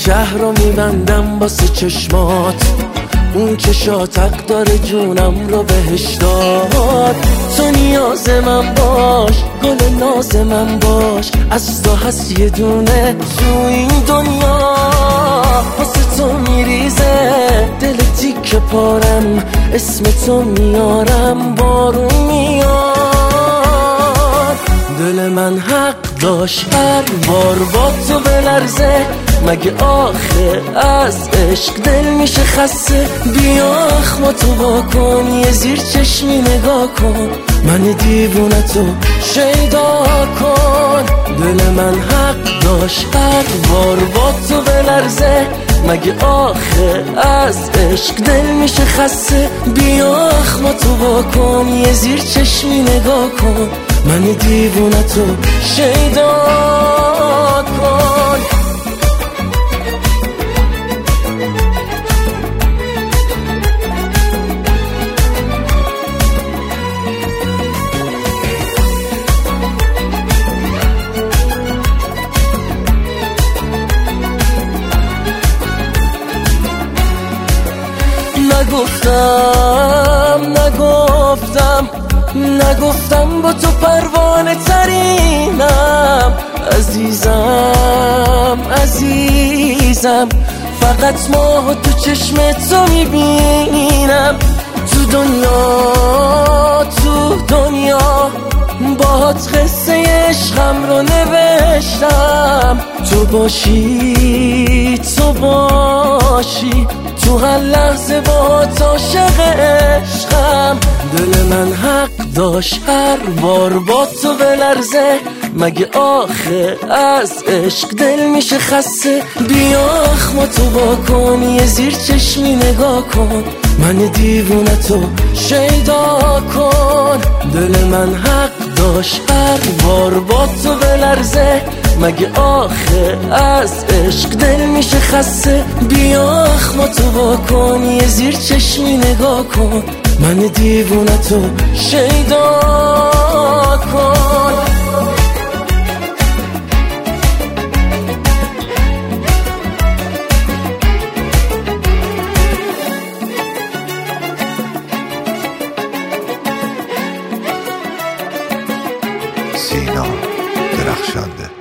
شهر رو میبندم واسه چشمات، اون چشات حق داره جونم رو بهش داد. تو نیاز من باش، گل ناز من باش، از تو هست یه دونه تو این دنیا. واسه تو میریزه دل تیکه پارم، اسم تو میارم بارون میاد. دل من حق داشت هر بار با تو بلرزه، مگه آخه از عشق دل میشه خسته؟ بیا اخماتو واکن، یه زیر چشمی نگاه کن، من دیوونتو شیدا کن. دل من حق داشت هر بار با تو بلرزه، مگه آخه از عشق دل میشه خسته؟ بیا اخماتو واکن، یه زیر چشمی نگاه کن، من دیوونتو شیدا کن. نگفتم با تو پروانه ترینم. عزیزم فقط ماه تو چشم تو میبینم. تو دنیا باهات قصه عشقم رو نوشتم. تو باشی تو هر لحظه باهات عاشق عشقم. دل من حق داشت هر بار با تو بلرزه، مگه آخه از عشق دل میشه خسته؟ بیا اخماتو واکن، یه زیر چشمی نگاه کن، من دیوونتو شیدا کن. دل من حق داشت هر بار با تو بلرزه، مگه آخه از عشق دل میشه خسته؟ بیا اخماتو واکن، یه زیر چشمی نگاه کن، من دیوونتو شیدا کن. سینا درخشنده.